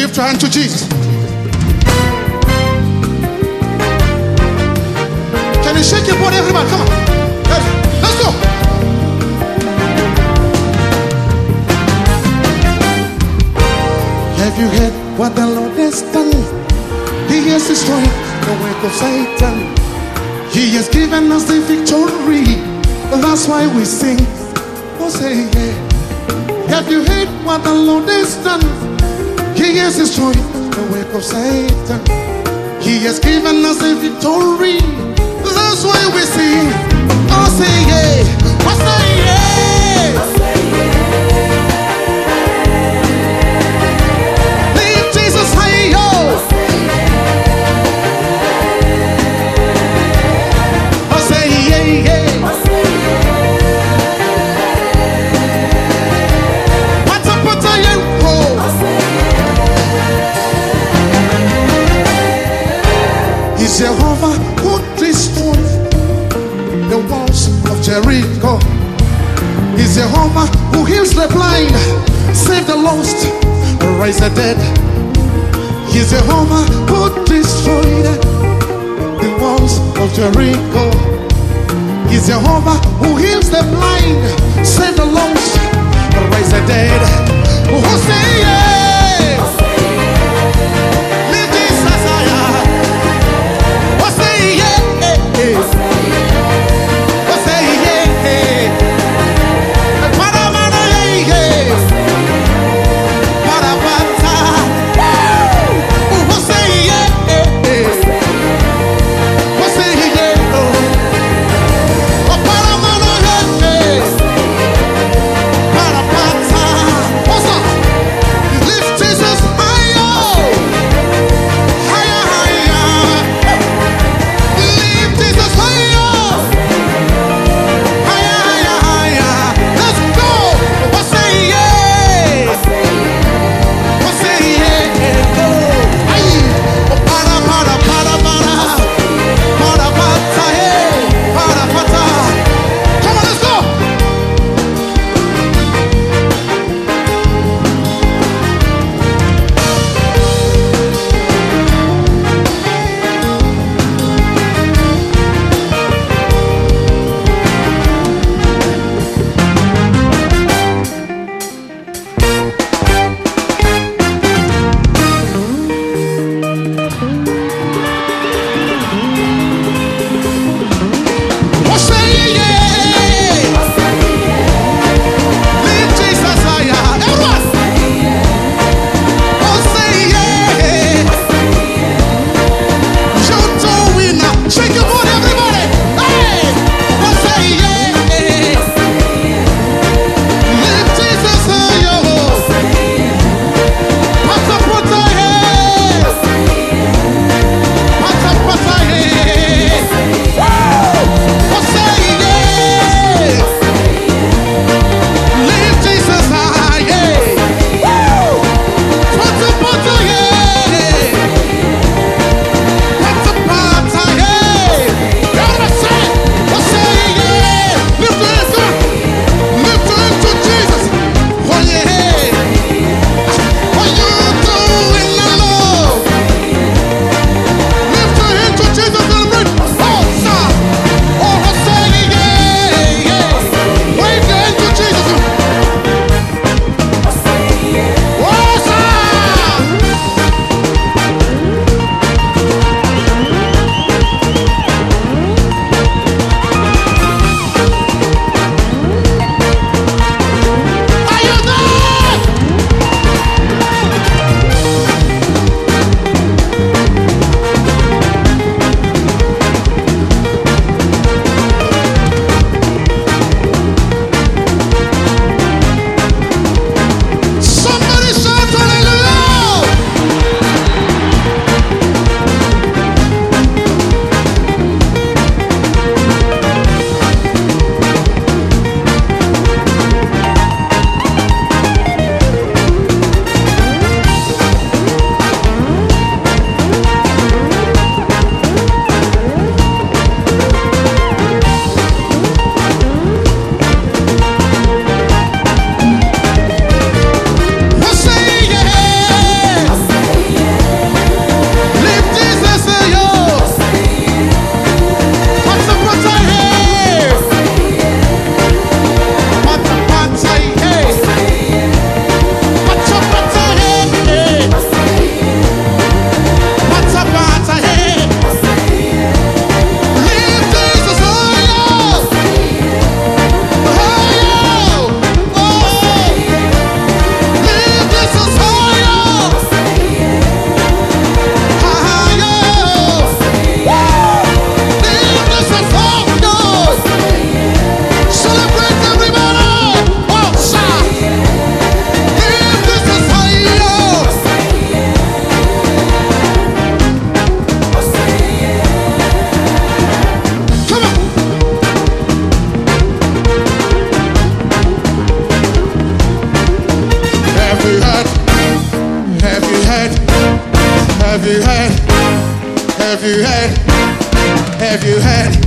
Lift your hand to Jesus. Can you shake your body, everybody? Come on. Let's go. Have you heard what the Lord has done? He has destroyed the work of Satan. He has given us the victory. That's why we sing. Oh, say yeah. Have you heard what the Lord has done? He has destroyed the work of Satan. He has given us the victory. That's why we sing. Oh, say yeah. Oh, say yeah. Oh, say yeah. Leave Jesus high, yo. Oh, say yeah. Oh, say yeah, yeah. Oh, say yeah. What's up with you? Oh, say yeah. He's Jehovah who destroys the walls of Jericho. He's Jehovah who heals the blind, save the lost, raise the dead. He's Jehovah who destroyed the walls of Jericho. He's Jehovah who heals the blind, save the lost, raise the dead. Who say yeah? Lift Jesus higher. Who say yeah? you heard? Have you heard? Have you heard? Have you heard? Have you heard?